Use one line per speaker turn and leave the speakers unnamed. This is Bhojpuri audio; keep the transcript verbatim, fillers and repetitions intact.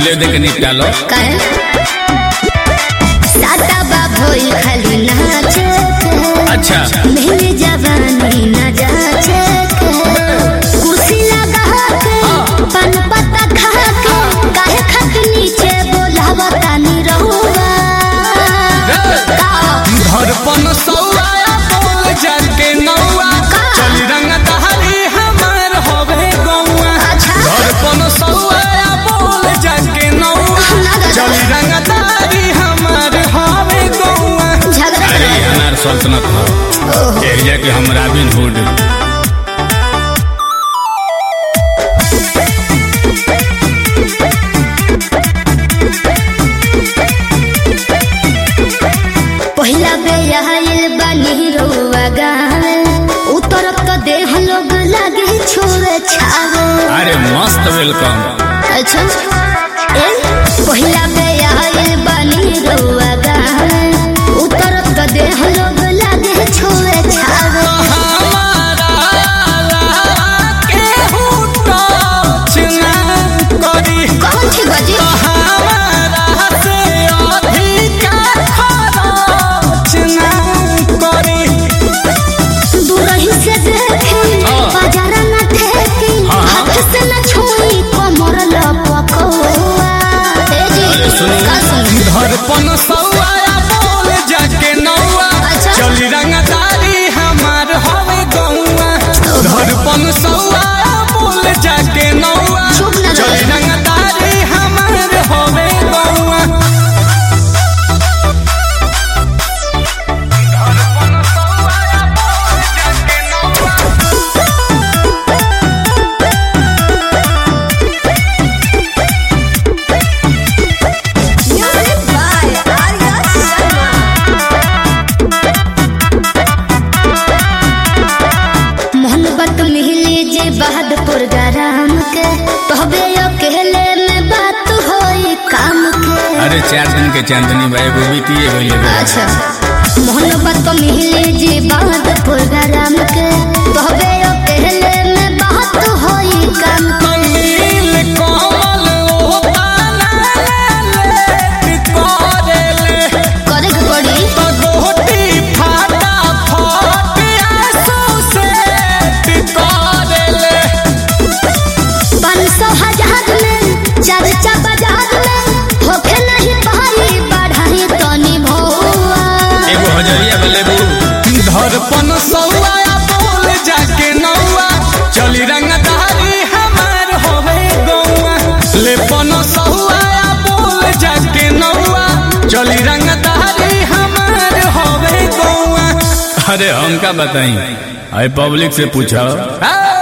पहले देख निपटा लो
काहे सादा बाबोई खाली नाचे
अच्छा
मेरे जवानी ना जाचे कुर्सी लगा के पान पत्ता खा के काहे खाके नीचे बोलावा तानी रहुआ
धड़पन सौआ बोल जाके नौआ चल रंग दहरी हमार होवे गौआ धड़पन सौआ बोल जाके नौआ चल रंग दहरी हमार होवे गौआ। अरे अनार सल्तनत हो एरिया के हम रॉबिन हुड
पहिला बेयाइल बानी रोवा गावे उतरत तो देह लोग लागे छोरे छावे।
अरे मस्त वेलकम
अच्छा ए पहिला बेयाइल बानी रोवा गावे उतरत तो देह लोग लागे छोरे छावे। कौन छी बजी दूरही से देखे बाजारा न ठेकी हाथ से न छुई कमर लपकवा। ए जी का सुन
धड़पन सौआ बोल जाके नौआ चली रंगदारी हमार होवे गौआ धड़पन सौआ बोल जाके नौआ चली रंगदारी हमार होवे गौआ। धड़पन सौआ बोल जाके नौआ
म्यूजिक बाय आर्या शर्मा। मोहब्बत मिली जे बहादुर गरम के तोहबे अकेले में बात होई काम के।
अरे चार दिन के चांदनी भाई वो भी किए गए
अच्छा मोहब्बत मिली जे बहादुर गरम के तोहबे अकेले में बात होई काम के।
नील कोमल ओ ताना ले कोरेले
करे के पड़ी
गोटी फाटा फाट आंसू से कोरेले
पाँच सौ हजार में चर्चा बाजार में होके नहीं पाई बढ़ाई तनी भौआ।
एगो हजरिया बलेबू धड़पन सौआ बोल जाके नौआ चली रंगदारी हमार होवे गौआ लेपन सौआ बोल जाके नौआ चली रंगदारी हमार होवे गौआ। अरे हम का बताई अरे पब्लिक से पूछो।